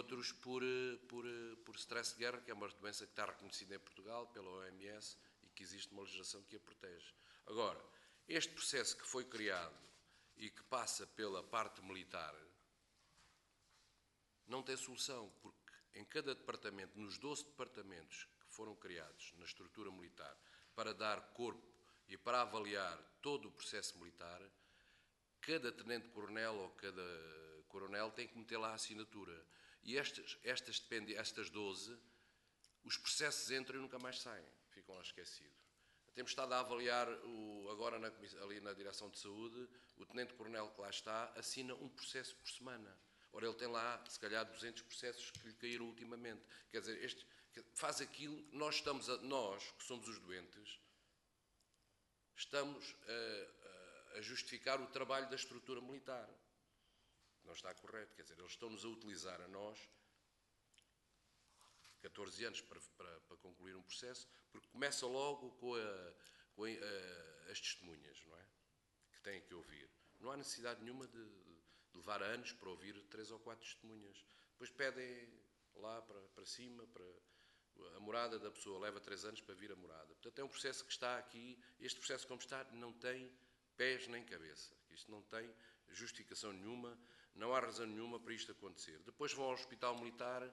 outros por stress de guerra, que é uma doença que está reconhecida em Portugal pela OMS e que existe uma legislação que a protege. Agora, este processo que foi criado e que passa pela parte militar não tem solução, porque em cada departamento, nos 12 departamentos que foram criados na estrutura militar para dar corpo e para avaliar todo o processo militar, cada tenente-coronel ou cada coronel tem que meter lá a assinatura. E estas 12, os processos entram e nunca mais saem, ficam lá esquecidos. Temos estado a avaliar, agora ali na Direção de Saúde, o tenente-coronel que lá está assina um processo por semana. Ora, ele tem lá, se calhar, 200 processos que lhe caíram ultimamente. Quer dizer, faz aquilo, nós, que somos os doentes, estamos a justificar o trabalho da estrutura militar. Não está correto, quer dizer, eles estão-nos a utilizar a nós 14 anos para concluir um processo, porque começa logo com as testemunhas, não é? Que têm que ouvir. Não há necessidade nenhuma de levar anos para ouvir 3 ou 4 testemunhas. Depois pedem lá para cima, a morada da pessoa, leva 3 anos para vir a morada. Portanto, é um processo que está aqui, este processo como está não tem pés nem cabeça. Isto não tem justificação nenhuma, não há razão nenhuma para isto acontecer. Depois vão ao hospital militar,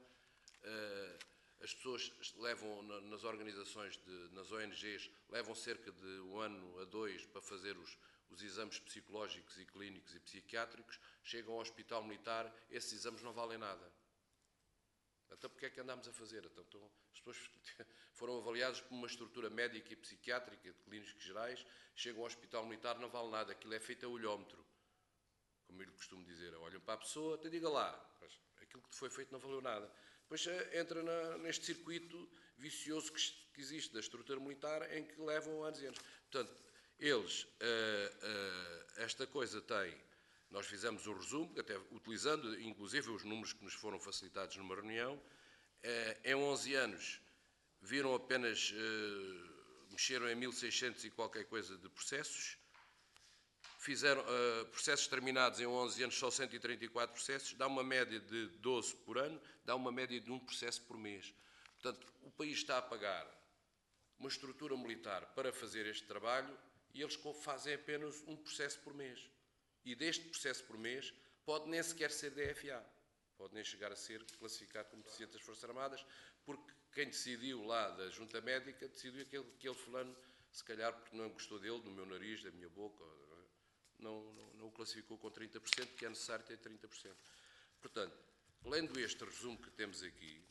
as pessoas levam, nas organizações, nas ONGs, levam cerca de 1 ano a 2 para fazer os exames psicológicos e clínicos e psiquiátricos, chegam ao hospital militar, esses exames não valem nada. Então, porque é que andámos a fazer? Então, as pessoas foram avaliadas por uma estrutura médica e psiquiátrica, de clínicos gerais, chegam ao hospital militar, não vale nada, aquilo é feito a olhómetro, como eu lhe costumo dizer. Olham para a pessoa, até diga lá, mas aquilo que foi feito não valeu nada. Depois entra neste circuito vicioso que existe da estrutura militar, em que levam anos e anos. Portanto, eles, esta coisa tem... Nós fizemos um resumo, até utilizando, inclusive, os números que nos foram facilitados numa reunião. Em 11 anos, viram apenas... mexeram em 1.600 e qualquer coisa de processos. Fizeram processos terminados em 11 anos, só 134 processos, dá uma média de 12 por ano, dá uma média de 1 processo por mês. Portanto, o país está a pagar uma estrutura militar para fazer este trabalho e eles fazem apenas 1 processo por mês. E deste processo por mês pode nem sequer ser DFA, pode nem chegar a ser classificado como deficiente das Forças Armadas, porque quem decidiu lá da junta médica decidiu que aquele fulano, se calhar porque não gostou dele, do meu nariz, da minha boca... Não o classificou com 30%, que é necessário ter 30%. Portanto, lendo este resumo que temos aqui,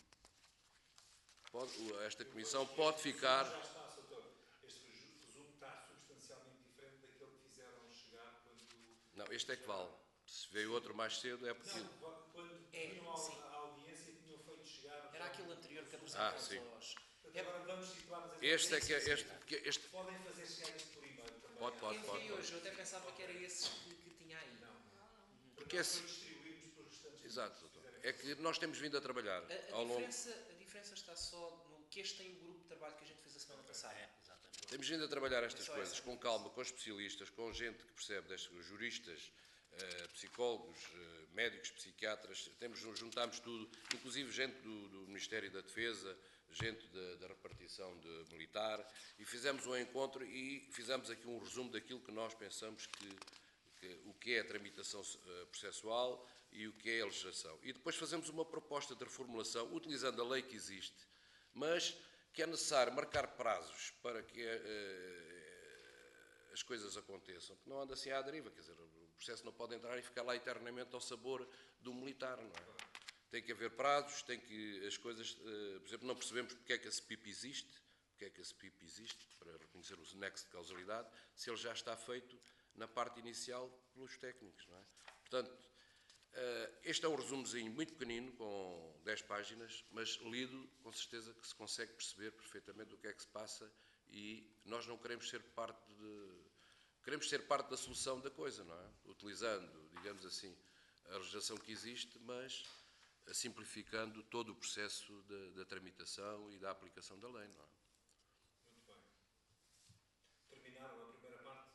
esta Comissão pode ficar... Já está, Sr. Este resumo está substancialmente diferente daquele que fizeram chegar quando... Não, este é que vale. Se veio outro mais cedo é porque... Não, quando vinham à audiência tinham feito chegar... Era aquele anterior que apresentámos sim. Agora vamos situar-nos... Este é que... Podem fazer chegar isto por e-mail também. Pode. Hoje, eu até pensava que era esses que tinha aí. Não. Porque esse... distribuímos para os restantes... Exato, doutor. É que nós temos vindo a trabalhar ao longo... A diferença está só no que este tem o grupo de trabalho que a gente fez a semana passada. Exatamente. Temos vindo a trabalhar estas coisas com calma, com especialistas, com gente que percebe, juristas, psicólogos, médicos, psiquiatras, juntámos tudo, inclusive gente do Ministério da Defesa, gente da repartição militar, e fizemos um encontro e fizemos aqui um resumo daquilo que nós pensamos o que é a tramitação processual e o que é a legislação. E depois fazemos uma proposta de reformulação, utilizando a lei que existe, mas que é necessário marcar prazos para que as coisas aconteçam, porque não anda assim à deriva, quer dizer, o processo não pode entrar e ficar lá eternamente ao sabor do militar, não é? Tem que haver prazos, tem que as coisas, por exemplo, não percebemos porque é que a SPIP existe, para reconhecer o nexo de causalidade, se ele já está feito na parte inicial pelos técnicos, não é? Portanto, este é um resumozinho muito pequenino, com 10 páginas, mas lido, com certeza que se consegue perceber perfeitamente o que é que se passa e nós não queremos ser parte da solução da coisa, não é? Utilizando, digamos assim, a legislação que existe, mas simplificando todo o processo da tramitação e da aplicação da lei, não é? Muito bem. Terminaram a primeira parte?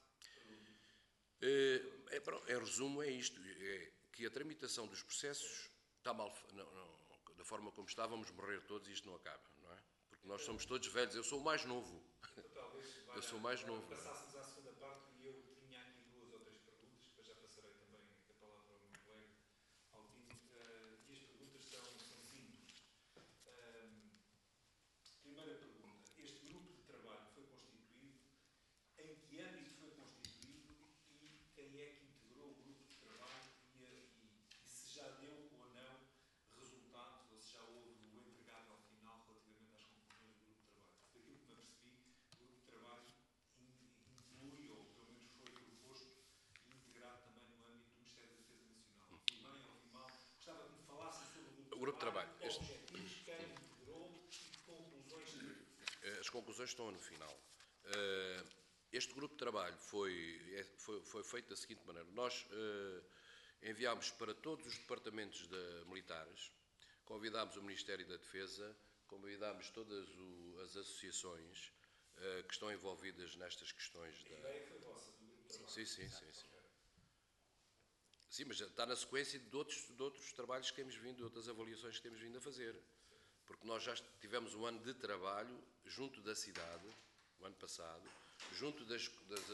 Em resumo, é isto, é que a tramitação dos processos está mal, da forma como está, vamos morrer todos e isto não acaba, não é? Porque nós somos todos velhos. Eu sou o mais novo. Talvez Eu sou o mais novo. passássemos à segunda parte e eu tinha aqui 2 ou 3 perguntas, depois já passarei também a palavra ao meu colega Altino. E as perguntas são simples. Primeira pergunta: este grupo de trabalho foi constituído, em que âmbito foi constituído e quem é que integrou o grupo de trabalho e se já deu ou não resultados ou se já houve o entregável final relativamente às conclusões do grupo de trabalho? Daquilo que me apercebi, o grupo de trabalho inclui, ou pelo menos foi proposto e integrado também no âmbito do Ministério da Defesa Nacional. Fui bem ou fui mal? Gostava que me falassem sobre O grupo de trabalho. objetivos, quem integrou e que conclusões teve. As conclusões estão no final. Este grupo de trabalho foi feito da seguinte maneira. Nós enviámos para todos os departamentos militares, convidámos o Ministério da Defesa, convidámos todas as associações que estão envolvidas nestas questões. A ideia foi vossa, do grupo de trabalho? Sim. Sim, mas está na sequência de outros trabalhos que temos vindo, de outras avaliações que temos vindo a fazer. Porque nós já tivemos um ano de trabalho junto da cidade, o ano passado, junto de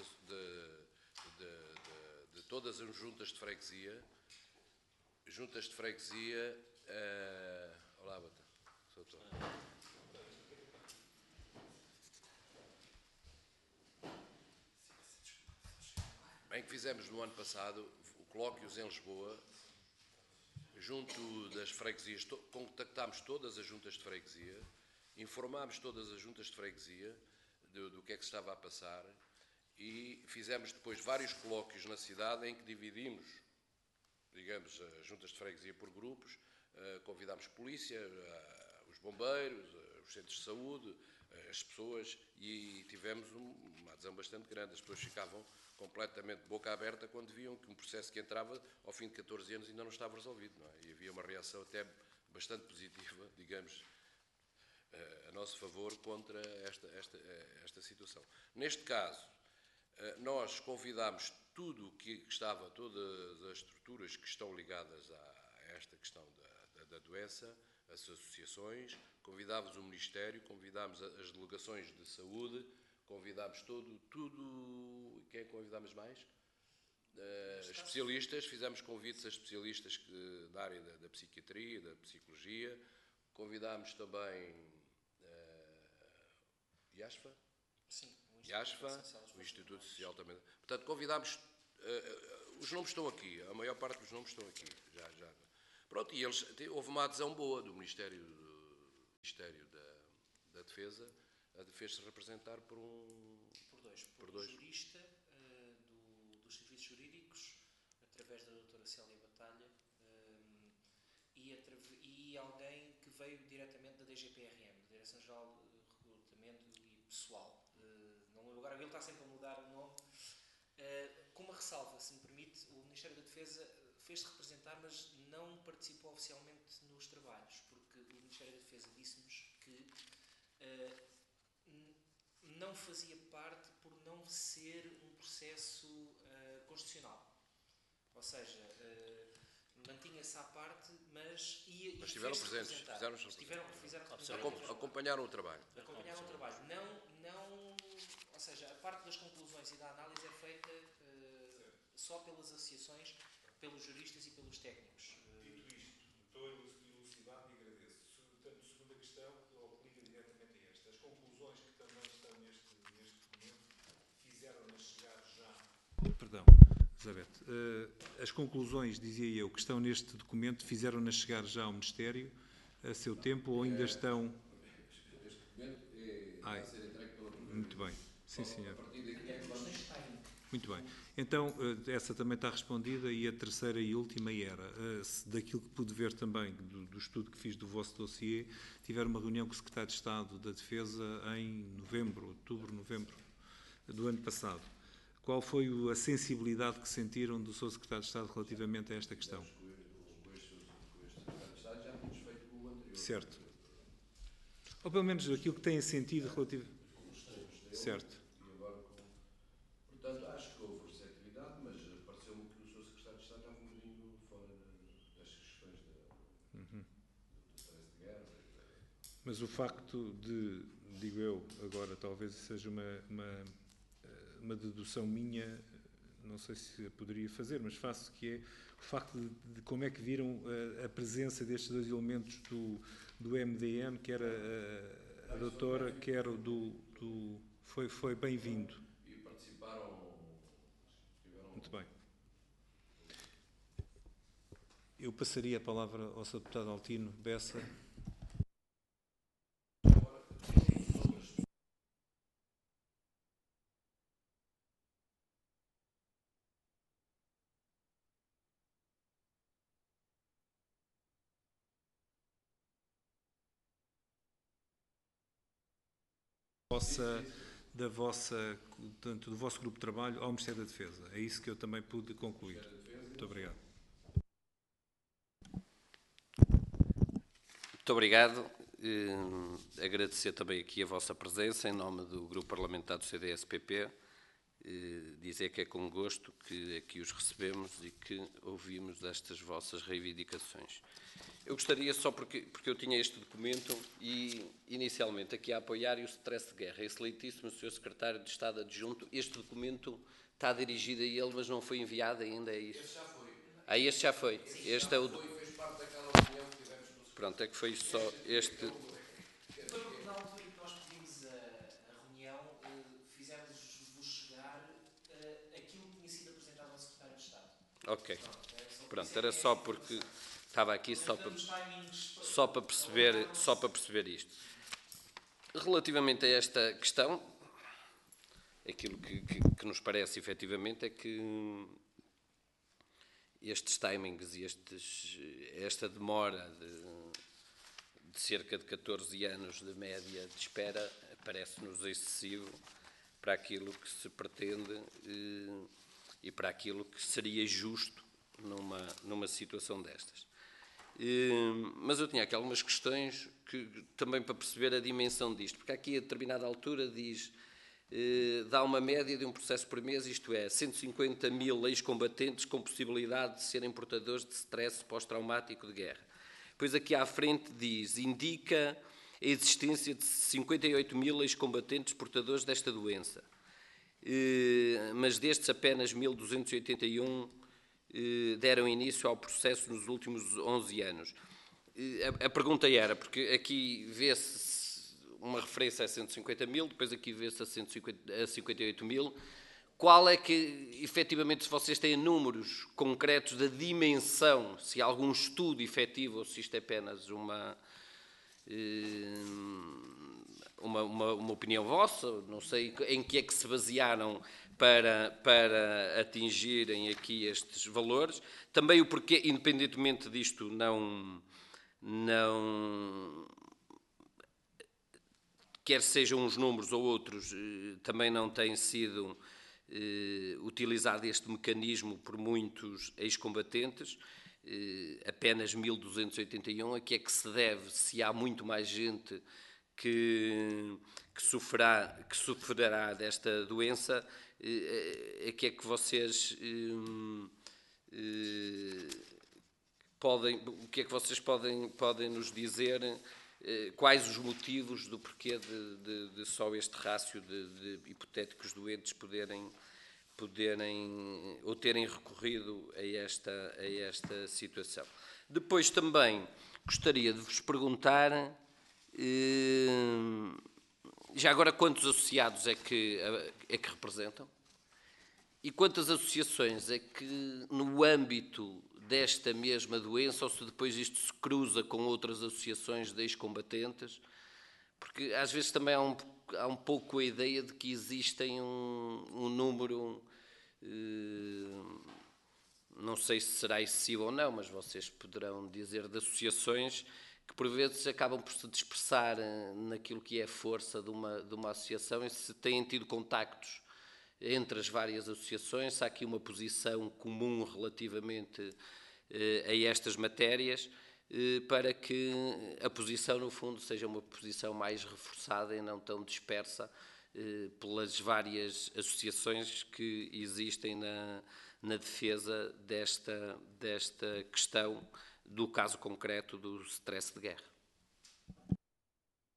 todas as juntas de freguesia. Olá, Bata. Sou todo. Em que fizemos no ano passado colóquios em Lisboa, junto das freguesias, contactámos todas as juntas de freguesia, informámos todas as juntas de freguesia do que é que se estava a passar e fizemos depois vários colóquios na cidade em que dividimos, digamos, as juntas de freguesia por grupos, convidámos polícia, os bombeiros, os centros de saúde, as pessoas, e tivemos uma adesão bastante grande. As pessoas ficavam completamente de boca aberta quando viam que um processo que entrava ao fim de 14 anos ainda não estava resolvido, não é? E havia uma reação até bastante positiva, digamos, a nosso favor contra esta situação. Neste caso, nós convidámos tudo o que estava, todas as estruturas que estão ligadas a esta questão da doença, as associações, convidámos o Ministério, convidámos as delegações de saúde, convidámos tudo. Quem é que convidámos mais? Especialistas, fizemos convites a especialistas da área da psiquiatria, da psicologia, convidámos também IASFA? Sim, o Instituto Social também. Portanto, convidámos. Os nomes estão aqui, a maior parte dos nomes estão aqui. Já. Pronto, e houve uma adesão boa do Ministério da Defesa, fez-se representar por dois. Jurista dos serviços jurídicos, através da doutora Célia Batalha, e alguém que veio diretamente da DGPRM, da Direção-Geral de Recrutamento e Pessoal. Não lembro agora, ele está sempre a mudar o nome. Com uma ressalva, se me permite, o Ministério da Defesa fez-se representar, mas não participou oficialmente nos trabalhos, porque o Ministério da Defesa disse-nos que não fazia parte por não ser um processo constitucional. Ou seja, mantinha-se à parte, mas ia... Mas estiveram presentes, acompanharam o trabalho. Acompanharam o trabalho. Ou seja, a parte das conclusões e da análise é feita só pelas associações, pelos juristas e pelos técnicos. Dito isto, estou elucidado e agradeço. Portanto, segunda questão, que liga diretamente a esta. As conclusões que também estão neste documento fizeram-nas chegar já... Perdão, Elizabeth. As conclusões, dizia eu, que estão neste documento fizeram-nas chegar já ao Ministério a seu tempo ou ainda estão... Este documento vai ser entregue pela Procuradoria. Muito bem. Sim, senhor. A partir daqui é que vamos... Muito bem. Então, essa também está respondida e a terceira e última era, daquilo que pude ver também, do estudo que fiz do vosso dossiê, tiveram uma reunião com o Secretário de Estado da Defesa em outubro, novembro do ano passado. Qual foi a sensibilidade que sentiram do seu Secretário de Estado relativamente a esta questão? Com este Secretário de Estado já tínhamos feito com o anterior. Certo. Ou pelo menos aquilo que têm sentido relativo... Certo. Portanto, acho que houve receptividade, mas pareceu-me que o Sr. Secretário de Estado estava um bocadinho fora destas questões da tarefa Mas o facto de, digo eu, agora talvez seja uma dedução minha, não sei se a poderia fazer, mas faço, que é o facto de como é que viram a presença destes dois elementos do MDM, quer a doutora, quer o foi bem-vindo. E participaram. Muito bem. Eu passaria a palavra ao Sr. Deputado Altino Bessa. Portanto, do vosso grupo de trabalho ao Ministério da Defesa. É isso que eu também pude concluir. Muito obrigado. Muito obrigado. Agradecer também aqui a vossa presença em nome do Grupo Parlamentar do CDS-PP. Dizer que é com gosto que aqui os recebemos e que ouvimos estas vossas reivindicações. Eu gostaria só, porque eu tinha este documento e, inicialmente, aqui a apoiar o stress de guerra. Excelentíssimo Sr. Secretário de Estado Adjunto, este documento está dirigido a ele, mas não foi enviado ainda, é isso? Este já foi. Este já foi. Este é o... Fez parte daquela reunião que tivemos com o Secretário. Pronto, é que foi só este... Foi porque na altura que nós pedimos a reunião, fizemos-vos chegar aquilo que tinha sido apresentado ao Secretário de Estado. Ok. Pronto, era só porque estava aqui só para perceber isto. Relativamente a esta questão, aquilo que nos parece efetivamente é que estes timings e esta demora de cerca de 14 anos de média de espera parece-nos excessivo para aquilo que se pretende e para aquilo que seria justo numa situação destas. Mas eu tinha aqui algumas questões também para perceber a dimensão disto, porque aqui a determinada altura dá uma média de um processo por mês, isto é, 150 mil ex-combatentes com possibilidade de serem portadores de stress pós-traumático de guerra. Depois aqui à frente indica a existência de 58 mil ex-combatentes portadores desta doença, mas destes apenas 1.281 deram início ao processo nos últimos 11 anos. A pergunta era, porque aqui vê-se uma referência a 150 mil, depois aqui vê-se a 58 mil. Qual é que, efetivamente, se vocês têm números concretos da dimensão, se há algum estudo efetivo ou se isto é apenas uma opinião vossa, não sei em que é que se basearam para atingirem aqui estes valores. Também o porquê, independentemente disto, não quer sejam uns números ou outros, também não tem sido utilizado este mecanismo por muitos ex-combatentes, apenas 1.281, a que é que se deve, se há muito mais gente que sofrerá desta doença, a que é que vocês o que é que vocês podem nos dizer, quais os motivos do porquê de só este rácio de hipotéticos doentes poderem ou terem recorrido a esta situação. Depois também gostaria de vos perguntar, já agora, quantos associados é que representam? E quantas associações é que, no âmbito desta mesma doença, ou se depois isto se cruza com outras associações de ex-combatentes? Porque às vezes também há um pouco a ideia de que existem um número, não sei se será excessivo ou não, mas vocês poderão dizer, de associações que por vezes acabam por se dispersar naquilo que é a força de uma associação, e se têm tido contactos entre as várias associações, se há aqui uma posição comum relativamente a estas matérias, para que a posição, no fundo, seja uma posição mais reforçada e não tão dispersa pelas várias associações que existem na defesa desta questão do caso concreto do stress de guerra.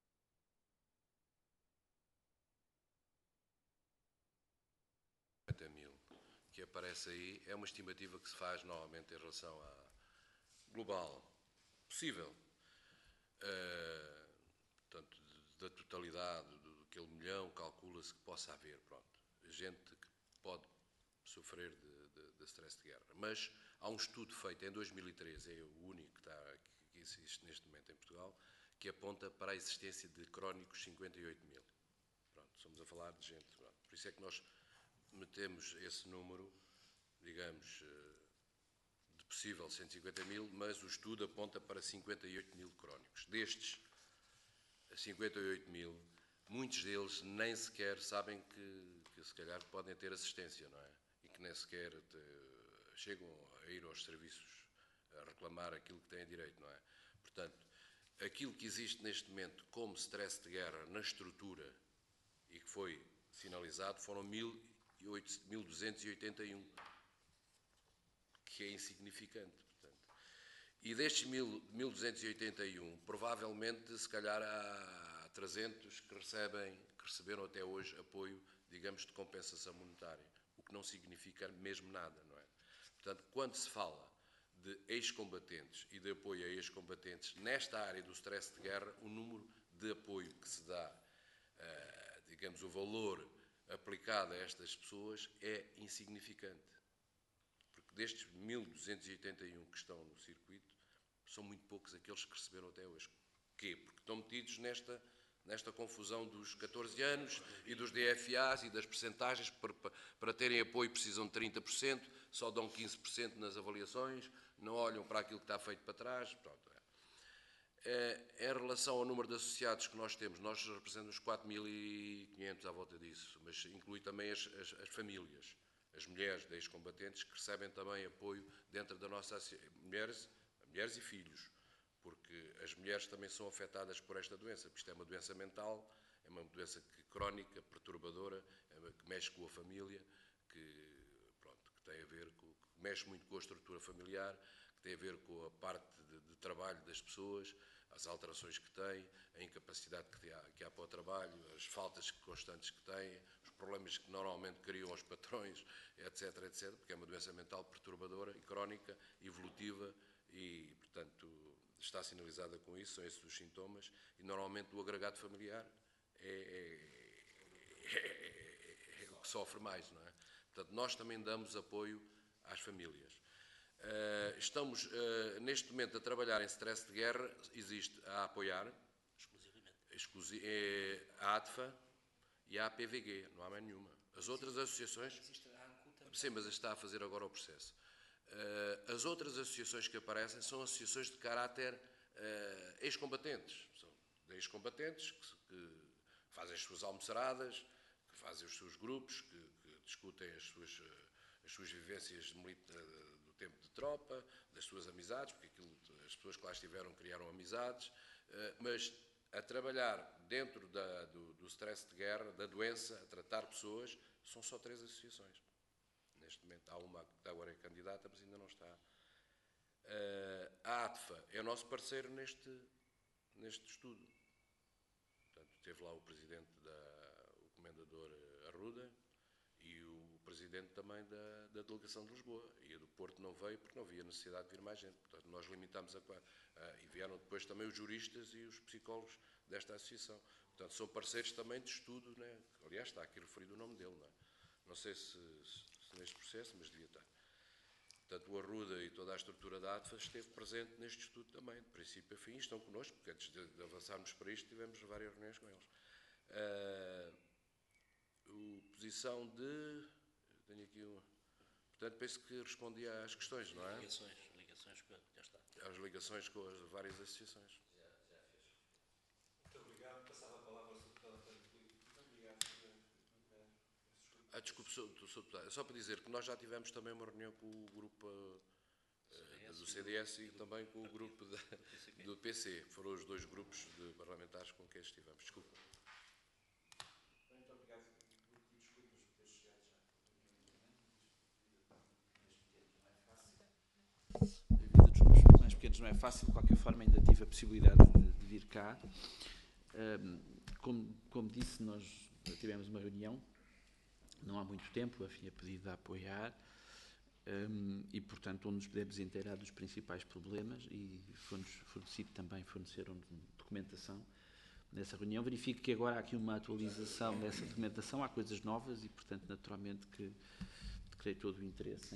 aparece aí é uma estimativa que se faz normalmente em relação à global possível, portanto, da totalidade daquele milhão, calcula-se que possa haver, pronto, gente que pode sofrer de stress de guerra. Mas há um estudo feito em 2013, é o único que existe neste momento em Portugal, que aponta para a existência de crónicos 58 mil. Pronto, estamos a falar de gente. Pronto. Por isso é que nós metemos esse número, digamos, de possível 150 mil, mas o estudo aponta para 58 mil crónicos. Destes 58 mil, muitos deles nem sequer sabem que se calhar podem ter assistência, não é? E que nem sequer chegam a ir aos serviços a reclamar aquilo que têm direito, não é? Portanto, aquilo que existe neste momento como stress de guerra na estrutura e que foi sinalizado foram 1.281, que é insignificante, portanto. E destes 1.281, provavelmente, se calhar há 300 que receberam até hoje apoio, digamos, de compensação monetária, o que não significa mesmo nada, não é? Portanto, quando se fala de ex-combatentes e de apoio a ex-combatentes, nesta área do stress de guerra, o número de apoio que se dá, digamos, o valor aplicado a estas pessoas é insignificante. Porque destes 1.281 que estão no circuito, são muito poucos aqueles que receberam até hoje. Porquê? Porque estão metidos nesta confusão dos 14 anos e dos DFAs e das percentagens. Para terem apoio precisam de 30%, só dão 15% nas avaliações, não olham para aquilo que está feito para trás. Pronto. Em relação ao número de associados que nós temos, nós representamos 4.500 à volta disso, mas inclui também as famílias, as mulheres de ex-combatentes que recebem também apoio dentro da nossa mulheres e filhos, porque as mulheres também são afetadas por esta doença, porque isto é uma doença mental, é uma doença crónica, perturbadora, que mexe com a família, que tem a ver que mexe muito com a estrutura familiar, que tem a ver com a parte de trabalho das pessoas, as alterações que têm, a incapacidade que há para o trabalho, as faltas constantes que têm, os problemas que normalmente criam aos patrões, etc, etc, porque é uma doença mental perturbadora e crónica, evolutiva e, portanto, está sinalizada com isso, são esses os sintomas, e normalmente o agregado familiar é o que sofre mais, não é? Portanto, nós também damos apoio às famílias. Estamos, neste momento, a trabalhar em stress de guerra, existe a apoiar, a ADFA e a APVG, não há mais nenhuma. As outras associações... Existe a ANCU também. Sim, mas está a fazer agora o processo. As outras associações que aparecem são associações de caráter ex-combatentes. São ex-combatentes que fazem as suas almoçaradas, que fazem os seus grupos, que discutem as suas vivências do tempo de tropa, das suas amizades, porque as pessoas que lá estiveram criaram amizades, mas a trabalhar dentro do stress de guerra, da doença, a tratar pessoas, são só 3 associações. Neste momento há uma que agora é candidata, mas ainda não está. A ATFA é o nosso parceiro neste estudo. Portanto, teve lá o presidente, o comendador Arruda, e o presidente também da delegação de Lisboa. E a do Porto não veio porque não havia necessidade de vir mais gente. Portanto, nós limitámos e vieram depois também os juristas e os psicólogos desta associação. Portanto, são parceiros também de estudo, né? Aliás, está aqui referido o nome dele, não é? Não sei se neste processo, mas devia estar. Portanto, o Arruda e toda a estrutura da ATFA esteve presente neste estudo também, de princípio a fim, e estão connosco, porque antes de avançarmos para isto tivemos várias reuniões com eles. Posição de... Tenho aqui uma... Portanto, penso que respondi às questões, não é? Ligações, já está. As ligações com as várias associações. Já fez. Muito obrigado. Passava a palavra ao Sr. Deputado António Filipe. Muito obrigado. Desculpe, Sr. Deputado. Só para dizer que nós já tivemos também uma reunião com o grupo do CDS e também com o grupo do PC. Foram os 2 grupos de parlamentares com quem estivemos. Desculpe. Muito obrigado. Desculpas por ter chegado já. Devido a desculpas mais pequenos não é fácil, de qualquer forma ainda tive a possibilidade de vir cá. Como disse, nós tivemos uma reunião, não há muito tempo, a FIA pedido a apoiar, e, portanto, onde nos pudemos inteirar dos principais problemas e forneceram documentação nessa reunião. Verifico que agora há aqui uma atualização dessa documentação, há coisas novas e, portanto, naturalmente que terei todo o interesse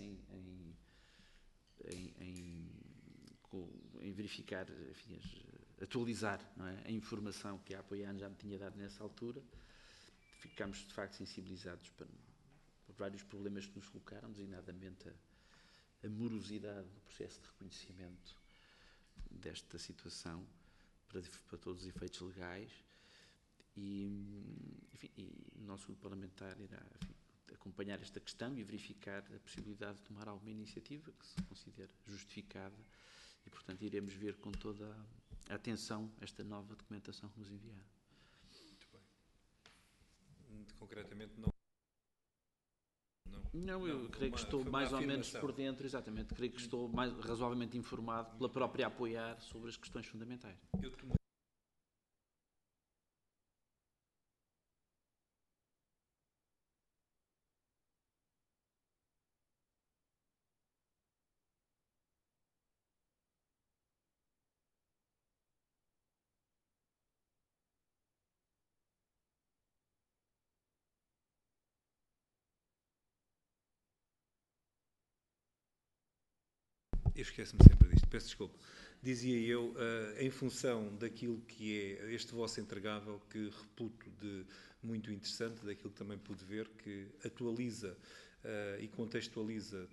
em verificar, enfim, atualizar, não é, a informação que a Apoian já me tinha dado nessa altura. Ficámos, de facto, sensibilizados por vários problemas que nos colocaram, designadamente a morosidade do processo de reconhecimento desta situação para todos os efeitos legais e, enfim, o nosso grupo parlamentar irá, enfim, acompanhar esta questão e verificar a possibilidade de tomar alguma iniciativa que se considere justificada e, portanto, iremos ver com toda a atenção esta nova documentação que nos enviaram. Muito bem. Concretamente, não. Não, eu creio que estou mais ou menos por dentro, exatamente, creio que estou razoavelmente informado pela própria Apoiar sobre as questões fundamentais. Eu tomo... Eu esqueço-me sempre disto, peço desculpa. Dizia eu, em função daquilo que é este vosso entregável, que reputo de muito interessante, daquilo que também pude ver, que atualiza e contextualiza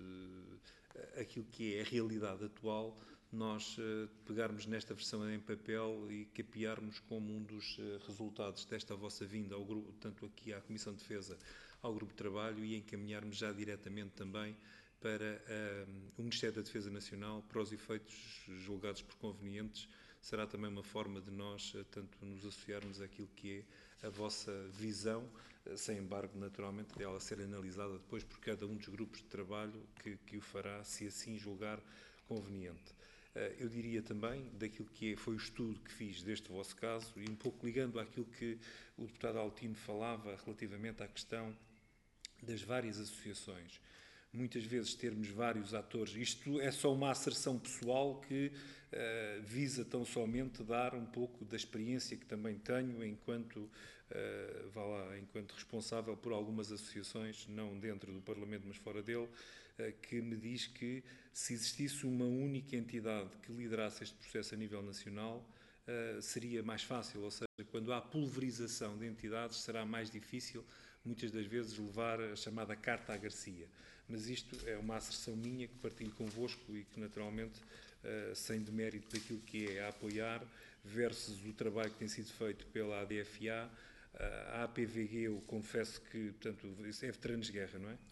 aquilo que é a realidade atual, nós pegarmos nesta versão em papel e capearmos como um dos resultados desta vossa vinda ao grupo, tanto aqui à Comissão de Defesa, ao Grupo de Trabalho, e encaminharmos já diretamente também para o Ministério da Defesa Nacional, para os efeitos julgados por convenientes. Será também uma forma de nós, tanto nos associarmos àquilo que é a vossa visão, sem embargo, naturalmente, dela ser analisada depois por cada um dos grupos de trabalho que o fará, se assim julgar conveniente. Eu diria também, daquilo que foi o estudo que fiz deste vosso caso, e um pouco ligando àquilo que o deputado Altino falava relativamente à questão das várias associações. Muitas vezes termos vários atores, isto é só uma asserção pessoal que visa tão somente dar um pouco da experiência que também tenho enquanto, enquanto responsável por algumas associações, não dentro do Parlamento, mas fora dele, que me diz que se existisse uma única entidade que liderasse este processo a nível nacional, seria mais fácil, ou seja, quando há pulverização de entidades, será mais difícil, muitas das vezes, levar a chamada carta à Garcia. Mas isto é uma asserção minha que partilho convosco e que, naturalmente, sem demérito daquilo que é a Apoiar, versus o trabalho que tem sido feito pela ADFA, a APVG, eu confesso que, portanto, isso é veteranos de guerra, não é?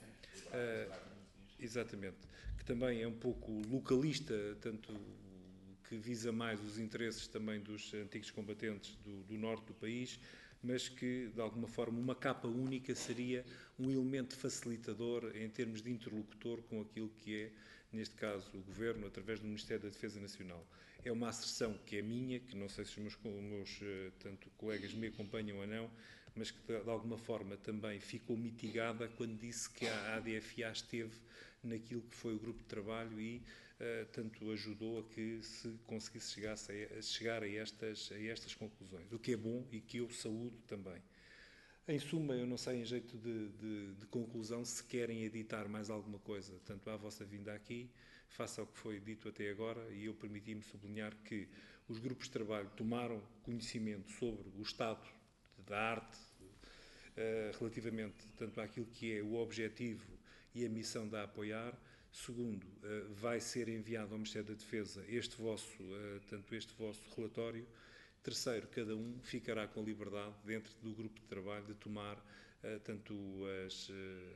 Exatamente. Que também é um pouco localista, tanto que visa mais os interesses também dos antigos combatentes do norte do país, mas que, de alguma forma, uma capa única seria um elemento facilitador em termos de interlocutor com aquilo que é, neste caso, o Governo, através do Ministério da Defesa Nacional. É uma asserção que é minha, que não sei se os meus tanto colegas me acompanham ou não, mas que, de alguma forma, também ficou mitigada quando disse que a ADFA esteve naquilo que foi o grupo de trabalho e tanto ajudou a que se conseguisse chegar a estas conclusões, o que é bom e que eu saúdo também. Em suma, eu não sei em jeito de conclusão se querem editar mais alguma coisa, tanto à vossa vinda aqui, face ao que foi dito até agora, e eu permiti-me sublinhar que os grupos de trabalho tomaram conhecimento sobre o estado da arte relativamente tanto àquilo que é o objetivo e a missão da Apoiar. Segundo, vai ser enviado ao Ministério da Defesa este vosso relatório. Terceiro, cada um ficará com liberdade, dentro do grupo de trabalho, de tomar tanto as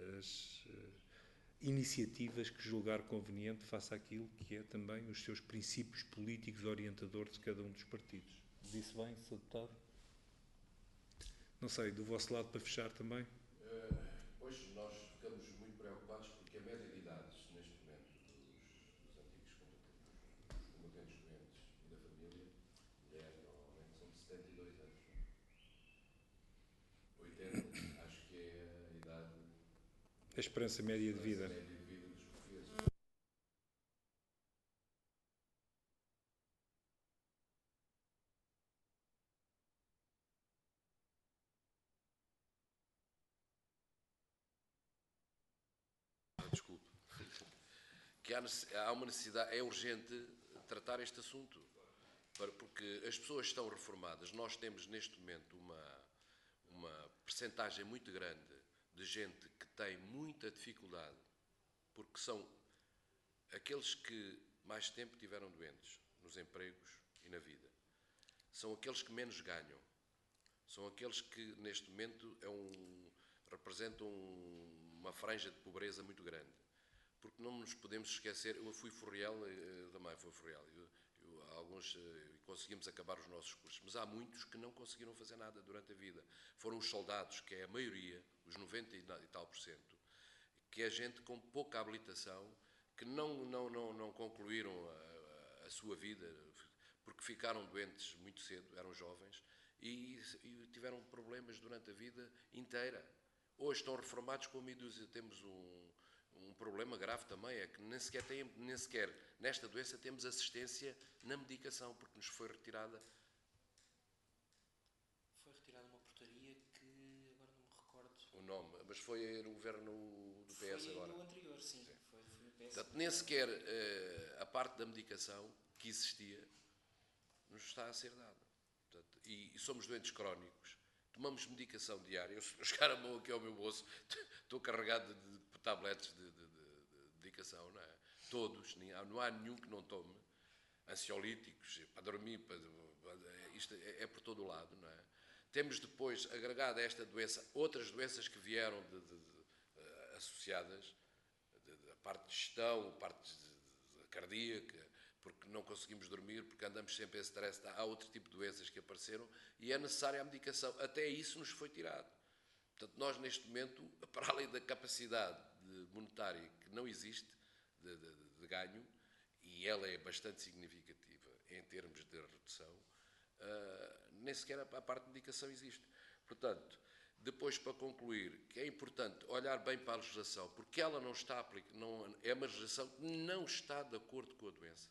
iniciativas que julgar conveniente face àquilo que é também os seus princípios políticos orientadores de cada um dos partidos. Disse bem, Sr. Deputado? Não sei, do vosso lado, para fechar também? Pois, nós ficamos muito preocupados porque a média de idades, neste momento, dos antigos combatentes doentes e da família, mulheres, normalmente, são de 72 anos. 80, acho que é a idade... A esperança média de vida. A esperança média de vida dos há uma necessidade, é urgente tratar este assunto, porque as pessoas estão reformadas. Nós temos neste momento uma percentagem muito grande de gente que tem muita dificuldade, porque são aqueles que mais tempo tiveram doentes nos empregos e na vida. São aqueles que menos ganham. São aqueles que neste momento representam uma franja de pobreza muito grande. Porque não nos podemos esquecer, eu fui Forreal, também fui Forreal, alguns conseguimos acabar os nossos cursos, mas há muitos que não conseguiram fazer nada durante a vida. Foram os soldados, que é a maioria, os 90 e tal %, que é gente com pouca habilitação, que não concluíram a sua vida, porque ficaram doentes muito cedo, eram jovens, e tiveram problemas durante a vida inteira. Hoje estão reformados com a meia dúzia. Temos um problema grave também, é que nem sequer nesta doença temos assistência na medicação, porque nos foi retirada. Foi retirada uma portaria que agora não me recordo O nome, mas foi no governo do PS agora. Foi no anterior, sim. Foi no PS. Portanto, nem sequer a parte da medicação que existia nos está a ser dada. Portanto, e somos doentes crónicos, tomamos medicação diária. Eu chegar a mão aqui ao meu bolso, estou carregado de tabletes de medicação, não é? Todos, não há nenhum que não tome. Ansiolíticos, para dormir, isto é por todo o lado, não é? Temos depois, agregado a esta doença, outras doenças que vieram associadas, a parte de gestão, a parte cardíaca, porque não conseguimos dormir, porque andamos sempre em stress. Há outro tipo de doenças que apareceram e é necessária a medicação. Até isso nos foi tirado. Portanto, nós neste momento, para além da capacidade monetária que não existe, de ganho, e ela é bastante significativa em termos de redução, nem sequer a parte de medicação existe. Portanto, depois, para concluir, que é importante olhar bem para a legislação, porque ela não está aplicada, é uma legislação que não está de acordo com a doença.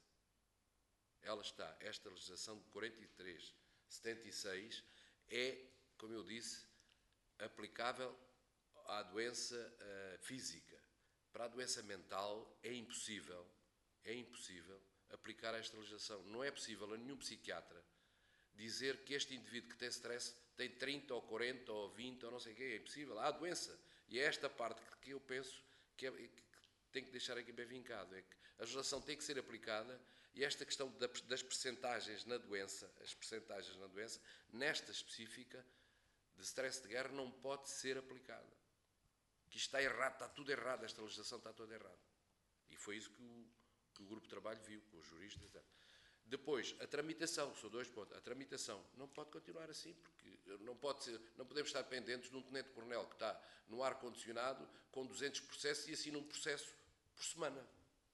Esta legislação de 43/76 é, como eu disse, aplicável à doença física. Para a doença mental é impossível aplicar esta legislação. Não é possível a nenhum psiquiatra dizer que este indivíduo que tem stress tem 30 ou 40 ou 20 ou não sei o quê. É impossível. Há a doença. E é esta parte que eu penso que tem que deixar aqui bem vincado. É que a legislação tem que ser aplicada e esta questão das percentagens na doença, nesta específica de stress de guerra, não pode ser aplicada. Que isto está errado, está tudo errado, esta legislação está toda errada. E foi isso que o grupo de trabalho viu, com os juristas. Depois, a tramitação, são 2 pontos. A tramitação não pode continuar assim, porque não podemos estar pendentes de um tenente-coronel que está no ar-condicionado com 200 processos e assina um processo por semana.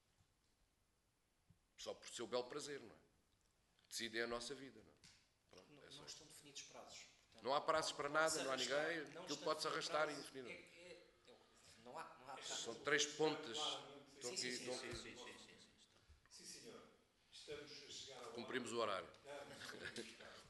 Só por seu belo prazer, não é? Decidem a nossa vida, não é? Pronto, não estão definidos prazos. Portanto, não há prazos para nada, não há ninguém. Aquilo pode-se arrastar indefinidamente. Não há prazos. São 3 pontos. Sim, senhor. Estamos a chegar ao Cumprimos o horário.